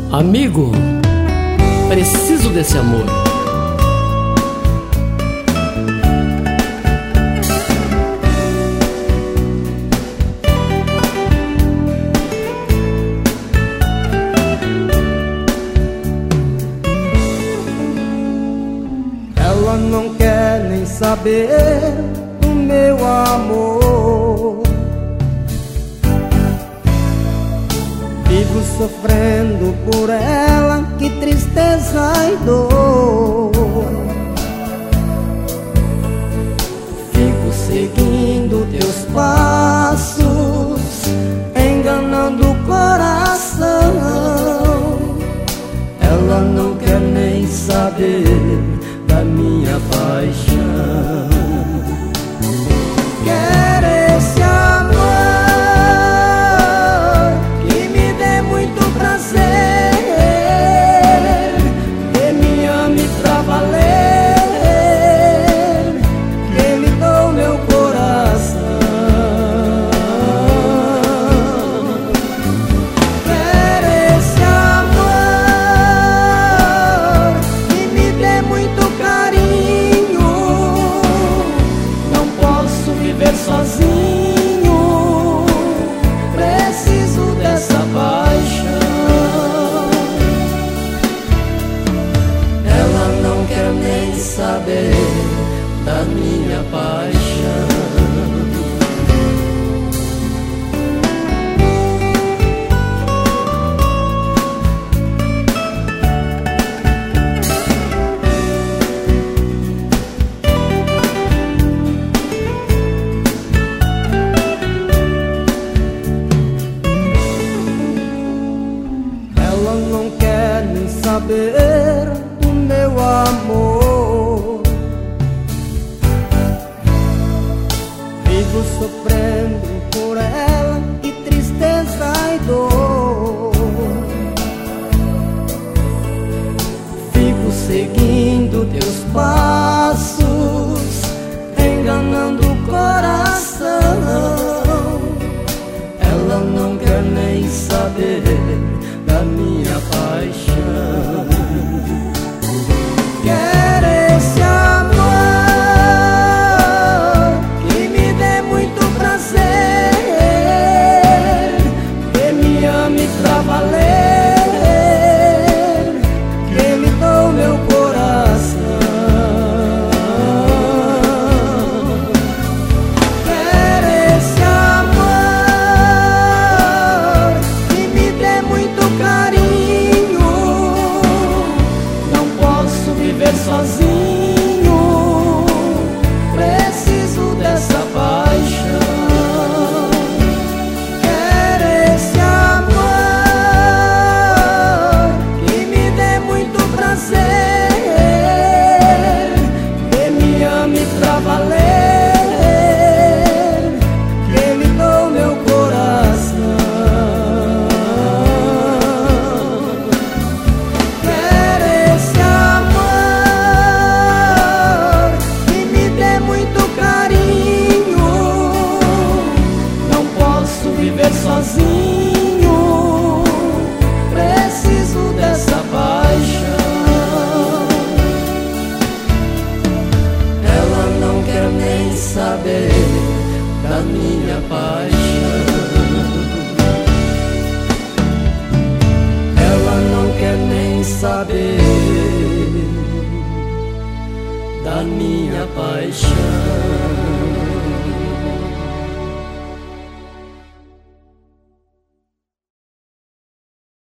Amigo, preciso desse amor. Ela não quer nem saber do meu amor. Vivo sofrendo por ela, que tristeza e dor. Fico seguindo teus passos, enganando o coração. Ela não quer nem saber da minha paixão. Quer esse amor que me dê muito prazer, que me ame pra valer, que me dou meu coração. Quer esse amor que me dê muito carinho. Não posso viver sozinho, preciso dessa paixão. Ela não quer nem saber da minha paixão. Ela não quer nem saber do meu amor. Vivo sofrendo por ela, que tristeza e dor. Fico seguindo teus passos, enganando o coração. Ela não quer nem saber da minha paixão. Quer esse amor que me dê muito prazer, que me ame pra valer, que me dou meu coração. Quer esse amor que me dê muito carinho. Não posso viver sozinho, preciso dessa paixão. Quer esse amor que me dê muito prazer, que me ame pra valer, que me dou meu coração. Quer esse amor que me dê muito carinho. Não posso viver sozinho, preciso dessa paixão. Ela não quer nem saber da minha paixão. Ela não quer nem saber da minha paixão.